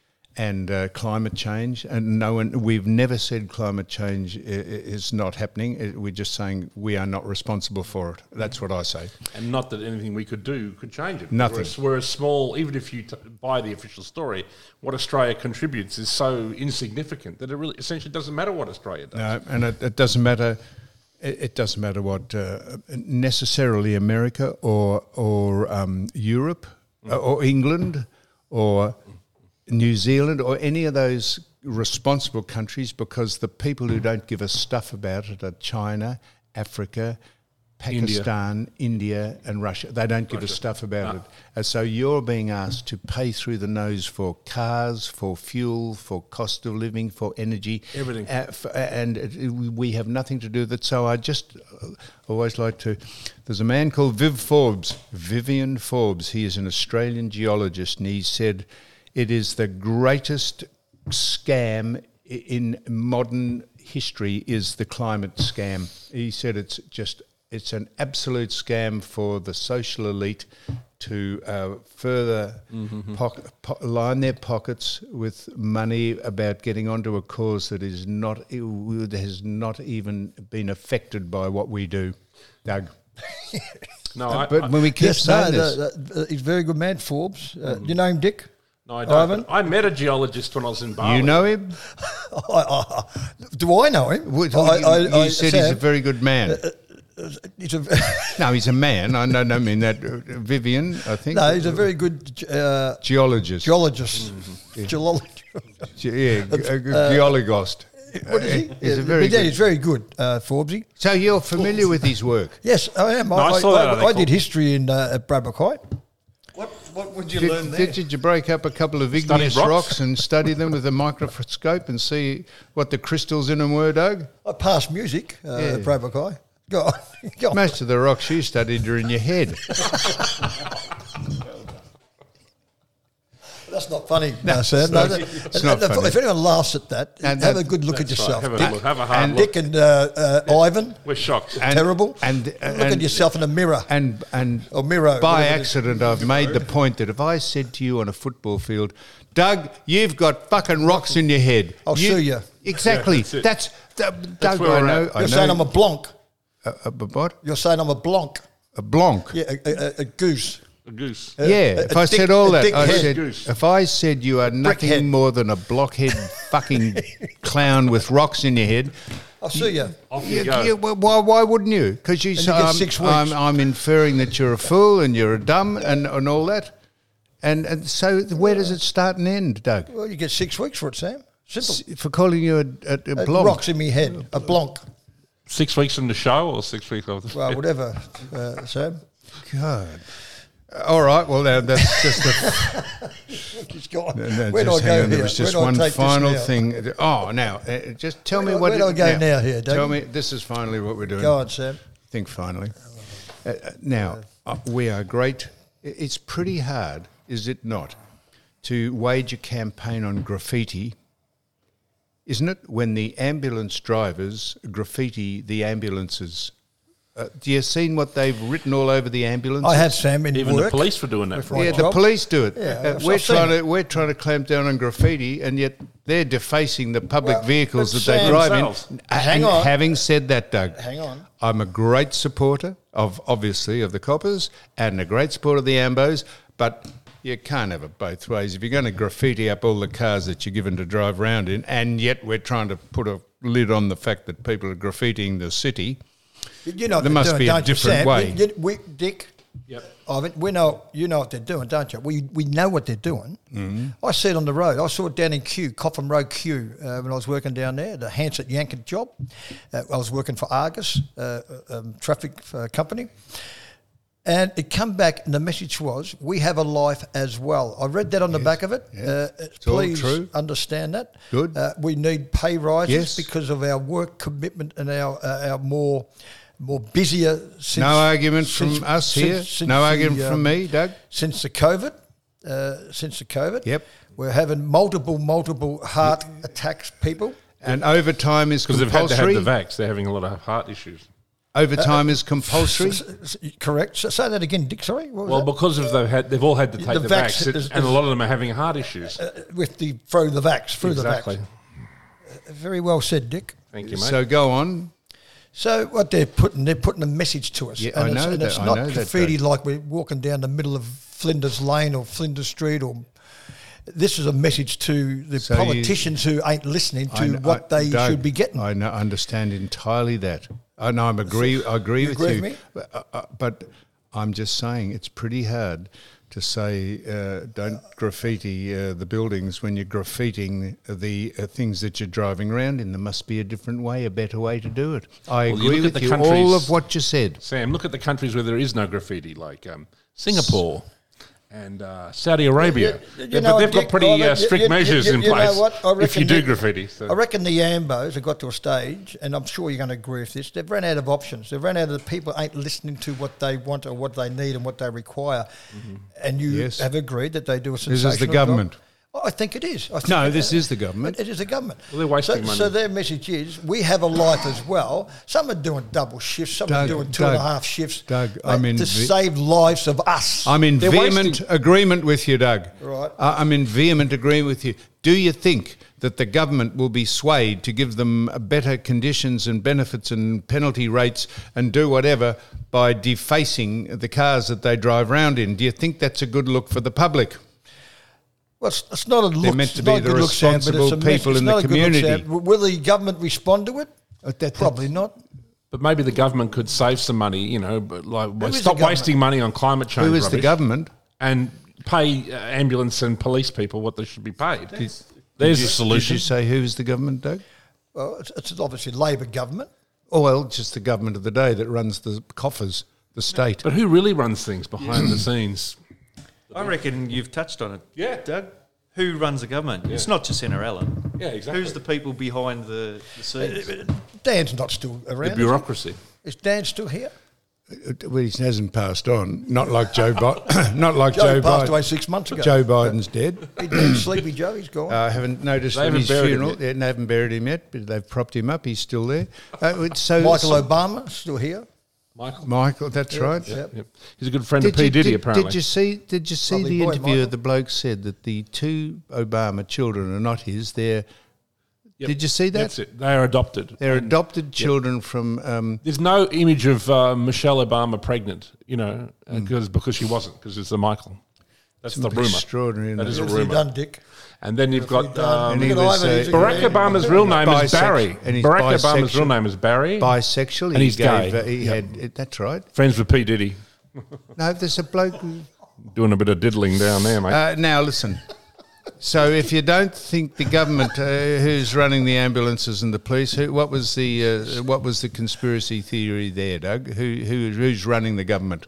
and uh, climate change. And no one, we've never said climate change i- i- is not happening. It- We're just saying we are not responsible for it. That's what I say. And not that anything we could do could change it. Nothing. We're a, we're a small, even if you t- buy the official story, what Australia contributes is so insignificant that it really essentially doesn't matter what Australia does. No, and it, it doesn't matter. It, it doesn't matter what uh, necessarily America or or um, Europe uh, or England or New Zealand or any of those responsible countries, because the people who don't give a stuff about it are China, Africa, Pakistan, India, and Russia. They don't give us stuff about No. it. And so you're being asked to pay through the nose for cars, for fuel, for cost of living, for energy. Everything. Uh, f- and it, it- we have nothing to do with it. So I just uh, always like to... There's a man called Viv Forbes, Vivian Forbes. He is an Australian geologist, and he said it is the greatest scam i- in modern history is the climate scam. He said it's just... It's an absolute scam for the social elite to uh, further poc- po- line their pockets with money about getting onto a cause that is not that has not even been affected by what we do, Doug. No, I, But I, when we keep Yes, no, saying this, the- the- he's a very good man, Forbes. Uh, Do you know him, Dick? no, I don't. Ivan? but I met a geologist when I was in Bali. you know him. I, I, do I know him? Well, I, you, I, you I, said he's a Sam, very good man. he's a, No, he's a man. I don't, don't mean that. Uh, Vivian, I think. no, he's a very good uh, geologist. geologist. Geologist. Ge- yeah, g- a g- geologist. What is he? He's a Yeah, very but yeah, good. he's very good, uh, Forbesy. So you're familiar with his work? Yes, I am. I I, saw I, that I, article. I did history in uh, at Bradbrook High. What What would you learn Did, there? did, did you break up a couple of Study igneous rocks? rocks and study them with a microscope and see what the crystals in them were, Doug? I passed music uh, Yeah. at Bradbrook High. Go on. Go on. Most of the rocks you studied are in your head. That's not funny, no, Sam. No, that, it's not if, funny. if anyone laughs at that, And have that- a good look at That's right, yourself. Have a, Dick, look, have a hard and look. Dick and uh, uh, Ivan, We're shocked. And- terrible. And, look and at yourself in the mirror. And and Or mirror, by whatever it is. accident, I've made the point that if I said to you on a football field, Doug, you've got fucking rocks in your head. I'll sue you. Exactly. Yeah, that's it. that's that- Doug. where I we're know. at. I You're know. saying I'm a blonk. a, a, a what? You're saying I'm a blonk. A blonk. Yeah, a, a, a goose. A goose. Yeah, a- if a I dick- said all a that, dick I head. said, Goose. if I said you are nothing Brickhead. more than a blockhead fucking clown with rocks in your head, I'll sue you. Off you you, go. you- well, why, why wouldn't you? Because you And say you get I'm, six weeks. I'm, I'm inferring that you're a fool and you're a dumb and, and all that. And, and so where does it start and end, Doug? Well, you get six weeks for it, Sam. Simple. S- For calling you a, a, a Uh, blonk. rocks in me head. A blonk. Six weeks in the show or six weeks after? Well, whatever, uh, Sam. God. All right, well, now that's just a... Just go on. No, no, Where do just I hang go on, there here? was Where just do I one take this final now? thing. Oh, now, uh, just tell Where me do- what... where do I go now here, Doug? Tell me, this is finally what we're doing. Go on, Sam. I think finally. Uh, uh, now, uh, we are great. I- It's pretty hard, is it not, to wage a campaign on graffiti, isn't it, when the ambulance drivers graffiti the ambulances? Uh, do you seen what they've written all over the ambulances? I have, Sam, in Even work. the police were doing that. With my Yeah, the job. police do it. Yeah, Uh, I've- we're I've seen trying it. to we're trying to clamp down on graffiti, and yet they're defacing the public Well, vehicles but that they Sam- drive Themselves. in. Hang And on. Having said that, Doug, Hang on. I'm a great supporter of obviously of the coppers and a great supporter of the ambos, but you can't have it both ways. If you're going to graffiti up all the cars that you're given to drive around in, and yet we're trying to put a lid on the fact that people are graffitiing the city. You know what There they're must doing, be a don't you, different Sam? way. You- you- we, Dick, Yep. Ivan, we know you know what they're doing, don't you? We we know what they're doing. Mm-hmm. I see it on the road. I saw it down in Kew, Coffin Road, Kew, uh, when I was working down there, the Hansett Yankin job. Uh, I was working for Argus, uh, um, traffic uh, company. And it come back, and the message was, we have a life as well. I read that on the back of it. yeah. Uh, It's all please true. understand that. Good. Uh, we need pay rises Yes. because of our work commitment and our uh, our more more busier. Since, No argument from since- us since- here. since No the, argument from um, me, Doug. Since the COVID, uh, since the COVID. Yep. We're having multiple, multiple heart attacks, people. And overtime is Because they've had to compulsory. have the vax. They're having a lot of heart issues. Overtime is compulsory. S- s- correct. So, say that again, Dick. Sorry. What was Well, that? because of they've had, they've all had to take The the, vax vax, is- and a is- lot of them are having heart issues. With the throw the vax through exactly. the vax. Very well said, Dick. Thank you, mate. So go on. So what they're putting, they're putting a message to us. Yeah, and I it's, know and that- it's I not know that, graffiti Doug. like we're walking down the middle of Flinders Lane or Flinders Street. Or this is a message to the So you- politicians who ain't listening to I kn- what I- they Doug, should be getting. I know, understand entirely that. I know. I agree. I agree You with agree you. with me? But, uh, uh, but I'm just saying it's pretty hard to say uh, don't graffiti uh, the buildings when you're graffitiing the uh, things that you're driving around in. There must be a different way, a better way to do it. I Well, you agree look at with the you, all countries- of what you said. Sam, look at the countries where there is no graffiti, like um, Singapore and uh, Saudi Arabia. You- you Yeah, know but what, they've got Dick? pretty Oh, uh, you- strict you- measures you- in you know place what? I if you reckon do the- graffiti. So. I reckon the Ambos have got to a stage, and I'm sure you're going to agree with this, they've run out of options. They've run out of the people ain't listening to what they want or what they need and what they require. And you Yes. have agreed that they do a This sensational is the job. government. Oh, I think it is. I think No, it- this is the government. It is the government. Well, they're wasting so, money. So their message is, we have a life as well. Some are doing double shifts, some are Doug, doing two and a Doug, half shifts. Doug, mate, I'm in to ve- save lives of us. I'm in They're vehement wasting- agreement with you, Doug. Right. I- I'm in vehement agreement with you. Do you think that the government will be swayed to give them better conditions and benefits and penalty rates and do whatever by defacing the cars that they drive around in? Do you think that's a good look for the public? Well, it's, it's not a look. meant to it's be not a the good look, Sam, but it's responsible a mess- people it's in not the a good look, community. Sam. Will the government respond to it? Uh, that- Probably not. But maybe the government could save some money, you know, but like is the stop government? wasting money on climate change. Who is the rubbish government? And pay uh, ambulance and police people what they should be paid. There's a Did solution. you say who is the government, Doug? Well, it's, it's obviously Labor government. Oh, well, just the government of the day that runs the coffers, the state. But who really runs things behind the scenes? I reckon you've touched on it. Yeah. Doug. Who runs the government? It's not Jacinta Allen. Yeah, exactly. Who's the people behind the, the scenes? Dan's not still around. The bureaucracy. Is Dan still here? Uh, Well, he hasn't passed on. Not like Joe Biden. Not like Joe, Joe, passed Biden. away six months ago. Joe Biden's dead. He did. Sleepy Joe, he's gone. I uh, haven't noticed They at haven't his buried him funeral. yet. Yeah, they haven't buried him yet, but they've propped him up. He's still there. Uh, so Michael so- Obama, still here. Michael. Michael, that's right. Yep. Yep. He's a good friend of Did P. you, Diddy, did, apparently. did you see? Did you see Lovely the boy, interview? Michael. The bloke said that the two Obama children are not his. They're. Yep. Did you see that? That's it. They are adopted. They're adopted children from. Um, There's no image of uh, Michelle Obama pregnant, you know, Hmm. because because she wasn't, because it's a Michael. That's the rumor. extraordinary. isn't That it? is a What's he rumor. done, Dick? And then you've got done? um, And he Look at was, Ivan, uh, he's a Barack great- Obama's real name is Bisexual. Barry. And he's Barack Obama's bisexual. real name is Barry. bisexual. And he he's gave, gay. Uh, he had. That's right. Friends with P. Diddy. No, there's a bloke. Who, Doing a bit of diddling down there, mate. Uh, now listen. So if you don't think the government, uh, who's running the ambulances and the police, who, what was the uh, what was the conspiracy theory there, Doug? Who, who who's running the government?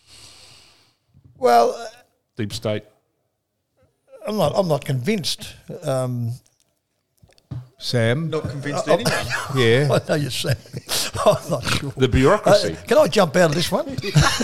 Well, uh, Deep state. I'm not. I'm not convinced. Um, Sam. Not convinced anyone. Yeah. I know you're saying. I'm not sure. The bureaucracy. Uh, can I jump out of this one?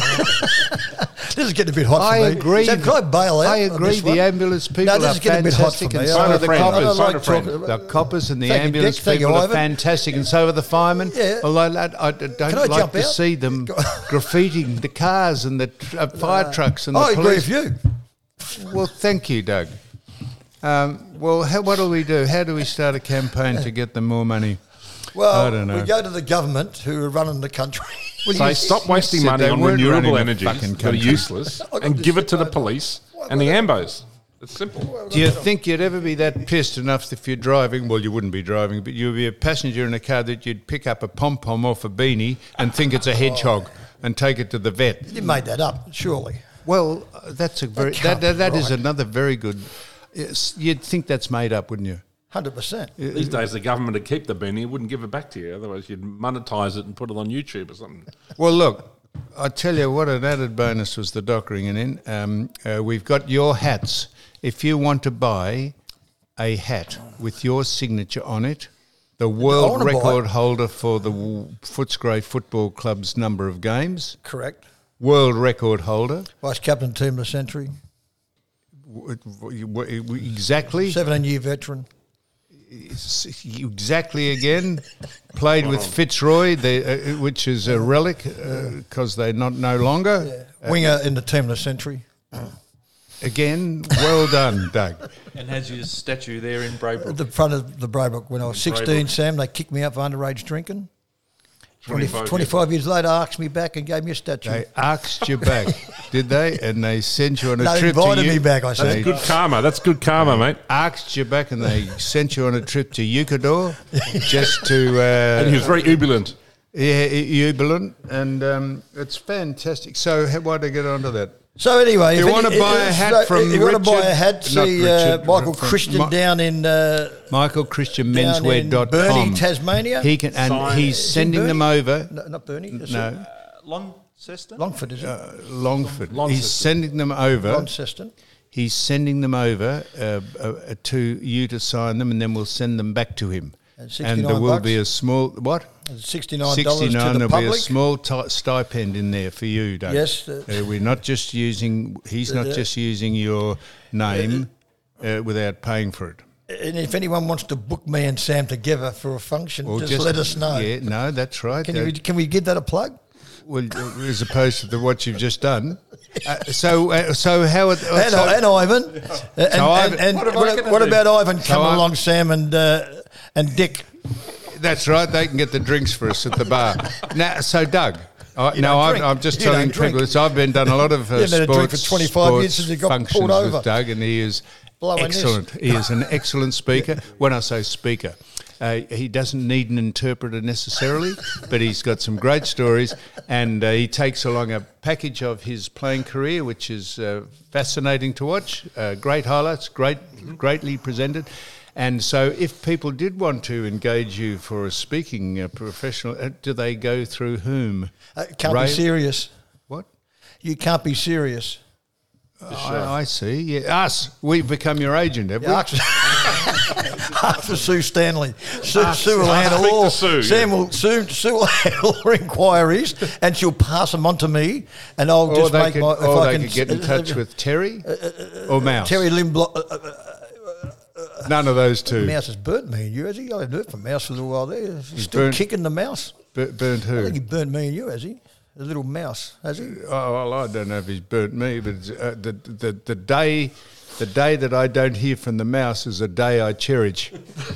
This is getting a bit hot I for me. agree. Sam, can I bail out? I on agree. this one? The ambulance people No, this are is getting a bit hot for fantastic, me. and I so Phone are a the friend. I don't coppers. Phone like a friend. talking- The coppers and the Thank you, ambulance Dick. Thank you, people are Ivan. fantastic, and so are the firemen. Yeah. Although I, I don't I like jump to out? see them graffitiing the cars and the tr- uh, fire trucks and the I agree police. with you. Well, thank you, Doug. Um, well, how, what do we do? How do we start a campaign to get them more money? Well, I don't know. we go to the government who are running the country. Say, stop wasting said money they on weren't renewable running the energies fucking that are country. useless and give it to the police and the ambos. It's simple. Do you think you'd ever be that pissed enough if you're driving? Well, you wouldn't be driving, but you'd be a passenger in a car that you'd pick up a pom-pom off a beanie and think it's a hedgehog and take it to the vet. You made that up, surely. Well, uh, that's a very that can't that, be that is right. another very good. Yes, you'd think that's made up, wouldn't you? one hundred percent. These days, the government would keep the beanie, wouldn't give it back to you. Otherwise, you'd monetize it and put it on YouTube or something. Well, look, I tell you what, an added bonus was the dockering in. Um, uh, we've got your hats. If you want to buy a hat with your signature on it, the world wanna buy record it. holder for the W- Footscray Football Club's number of games, Correct. world record holder, Vice captain, team of the century, w- w- w- exactly, seventeen-year veteran. exactly again, played with Fitzroy, the, uh, which is a relic because they're not no longer. Winger in the team of the century. Again, well done, Doug. And has your statue there in Braybrook. At the front of the Braybrook. When I was sixteen, Braybrook. Sam, they kicked me up for underage drinking. twenty, twenty-five twenty-five years later, asked me back and gave me a statue. They asked you back, did they? And they sent you on a No, they trip invited to you. me back, I said. They Good karma. That's good karma, mate. asked you back, and they sent you on a trip to Ecuador just to. And he Uh, was very jubilant. Yeah, Jubilant, and um, it's fantastic. So how, why did I get onto that? So anyway, If you if want to any- buy a if- hat so from if you want to buy a Richard- hat, not see uh, Richard, Michael from- Christian Mi- down in uh, Michael Christian down in Menswear dot com. Burnie, Tasmania. He can, and Sign- he's Is Is it sending them Burnie? over. No, not Burnie. Is No, it? Launceston? Longford, is it? uh, Longford. Launceston. He's sending them over. Launceston. He's sending them over uh, uh, to you to sign them, and then we'll send them back to him. And And sixty-nine there will bucks? be a small what? Sixty-nine dollars to sixty-nine. the There'll be a public. small ti stipend in there for you, Doug. Yes, uh, Uh, we're not just using. He's not uh, just using your name uh, without paying for it. And if anyone wants to book me and Sam together for a function, Or just, let us know. Yeah, no, that's right. Can, Uh, you, can we give that a plug? well, uh, as opposed to the, what you've just done. Uh, so, uh, so how? It, And, so, and Ivan. Uh, and, Ivan- and, and What am I what, gonna what do? about Ivan coming I- along, Sam, and uh, and Dick? That's right. They can get the drinks for us at the bar. Now, so Doug. I, You no, don't I'm, drink. I'm just You telling don't drink. people this. I've been done a lot of uh, You haven't had a drink sports, for twenty-five years sports since you got functions pulled over. with Doug, and he is Blowing this. excellent. He is an excellent speaker. When I say speaker, uh, he doesn't need an interpreter necessarily, but he's got some great stories, and uh, he takes along a package of his playing career, which is uh, fascinating to watch. Uh, great highlights, great, greatly presented. And so if people did want to engage you for a speaking uh, professional, uh, do they go through whom? Uh, can't Ray- be serious. What? You can't be serious. I, I see. Yeah, us. We've become your agent, have we? Ask, ask for Sue Stanley. Sue, Sue will handle speak to all. Sue, Sam will Sue, Sue will handle all inquiries, and she'll pass them on to me, and I'll Or just they make could, my. If or I they can could get in uh, touch uh, with Terry or Mouse. Terry Lindblom. Uh, uh, None of those two. Mouse has burnt me and you, has he? I haven't heard from Mouse for a little while there. He's still burnt- kicking the mouse. B- burnt I who? think he burnt me and you, has he? The little mouse, has he? Oh, well, I don't know if he's burnt me, but it's, uh, the, the the day the day that I don't hear from the mouse is a day I cherish.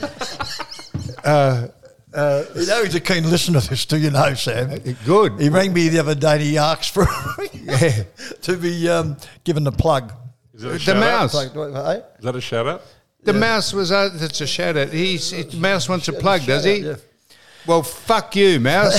Uh, you know he's a keen listener to this, do you know, Sam? Good. He rang me the other day and he asked for Yeah. to be um, given the plug. Is that a The shout out? mouse. Plug, eh? Is that a shout out? The mouse was. Uh, that's a shout out. He's it, mouse wants a plug, does he? Yeah. Well, fuck you, mouse.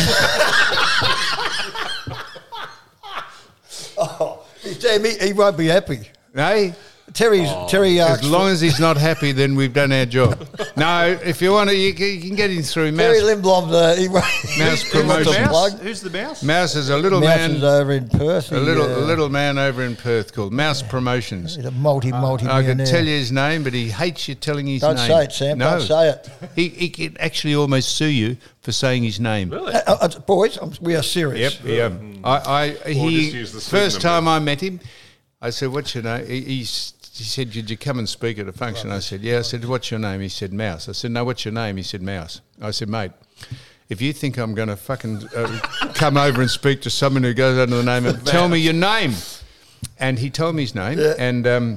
Oh, Sam, he, he won't be happy. Hey. Terry's Terry As asked. long as he's not happy, then we've done our job. No, if you want to, you can, you can get him through. Terry Mouse, Lindblom, uh, he, Mouse he wants a promotions. plug. Who's the mouse? Mouse is a little Mouse man, is over in Perth. a He, little uh, a little man over in Perth called Mouse Promotions. He's a multi multi. I can tell you his name, but he hates you telling his Don't name. say it, Sam. No, Don't say it. He, he can actually almost sue you for saying his name. Really? Uh, uh, boys, I'm, we are serious. Yep. Yeah. I, I he just use the first pseudonym time I met him, I said, "What's your name?" He, he, s- he said, "Did you come and speak at a function?" I said, "Yeah." I said, "What's your name?" He said, "Mouse." I said, "No, what's your name?" He said, "Mouse." I said, "Mate, if you think I'm going to fucking uh, come over and speak to someone who goes under the name of, tell me your name." And he told me his name, Yeah. and um,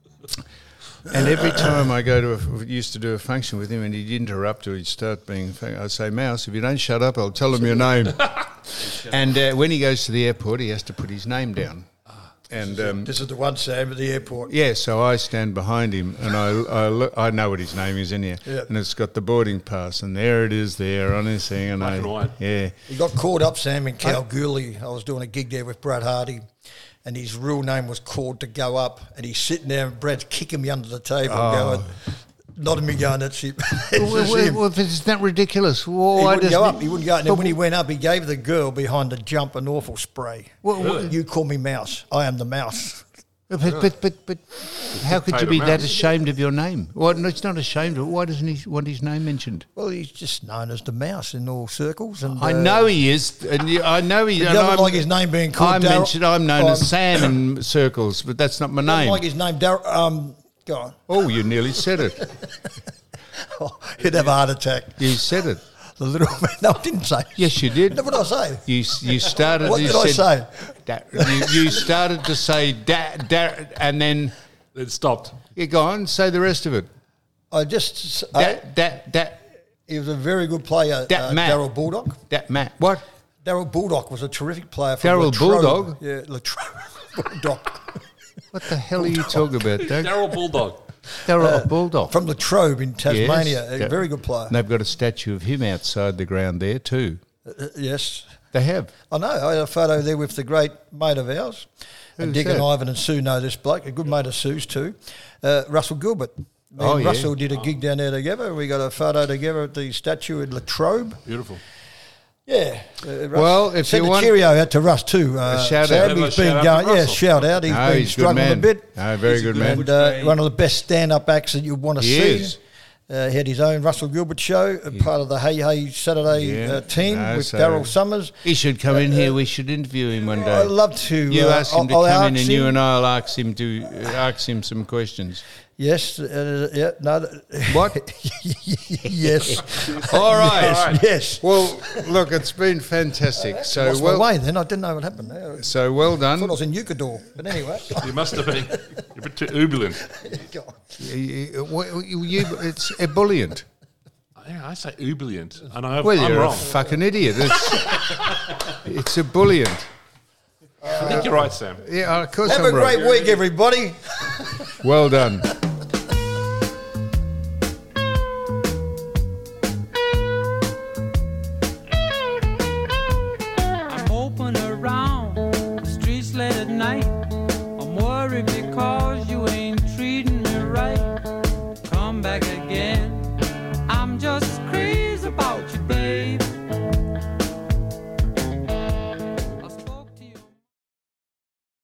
and every time I go to a, used to do a function with him, and he'd interrupt or he'd start being, I'd say, "Mouse, if you don't shut up, I'll tell him your name." And uh, when he goes to the airport, he has to put his name down. And um, This is the one, Sam, at the airport. yeah, so I stand behind him, and I, I, look, I know what his name is in here, Yeah. and it's got the boarding pass, and there it is there on his thing, and Black I, and white. yeah, He got caught up, Sam, in Kalgoorlie. I was doing a gig there with Brad Hardy, and his real name was called to go up, and he's sitting there, and Brad's kicking me under the table, going, nodding me, going, "That's it." well, well, well, if it's not ridiculous, well, He why wouldn't doesn't go he- up. He wouldn't go. And then when he went up, he gave the girl behind the jump an awful spray. Well, well, You call me Mouse. I am the mouse. But, but, but, but how could you potato be that mouse. ashamed of your name? Well, no, it's not ashamed of it. Why doesn't he want his name mentioned? Well, he's just known as the mouse in all circles. And I uh, know he is, and you- I know he. He and doesn't I'm- like his name being called I Darryl- mentioned I'm known as Um, Sam in circles, but that's not my Doesn't name. like his name. Dar- um, go on. Oh, you nearly said it. Oh, he'd have a heart attack. You said it. The little man. No, I didn't say. Yes, you did. No, what did I say? You you started. What you did I said, say? Da, you, you started to say da, da, and then It stopped. you go on. Say the rest of it. I just. Da, I, da, da, he was a very good player, That uh, Matt. Daryl Bulldog. da, Matt. What? Daryl Bulldog was a terrific player. For Darryl Latrobe. Bulldog? Yeah, Latrobe Bulldog. What the hell are you talking about, Doug? Daryl Bulldog. Daryl a bulldog. From Latrobe in Tasmania. Yes. a very good player. And they've got a statue of him outside the ground there too. Uh, yes. They have. I know. I had a photo there with the great mate of ours. And Who's Dick that? and Ivan and Sue know this bloke, a good mate of Sue's too. Uh, Russell Gilbert. Me Oh, and yeah. Russell did a gig down there together. We got a photo together at the statue in Latrobe. Beautiful. Yeah. Uh, Russ, Well, if send you a want- cheerio out to Russ too. Uh, A shout Sam. out. He's Shout been out going. to Yeah, Russell. shout out. He's No, been he's a good struggling a man. bit. No, very good man. And uh, one of the best stand-up acts that you want to He see. is. Uh, he had his own Russell Gilbert show, uh, part of the Hey Hey Saturday Yeah. uh, team No, with so- Daryl Summers. He should come in here. We should interview him one day. I'd love to. You uh, ask him to I'll- I'll come in, ask and you him. and I'll ask him to uh, ask him some questions. Yes. Uh, yeah. No. th- What? yes. All right. Yes. Yes. Well, look, it's been fantastic. So Lost well, my way then. I didn't know what happened there. I so well done. thought I was in Eucador. But anyway. You must have been. You're a bit too ubilant. You- you- you- you- It's ebullient. Yeah, I say ubilant, and I, Well, I'm you're wrong. a fucking idiot. It's, it's ebullient. I think you're right, Sam. Yeah, of course Have I'm a right. great week, everybody. Well done.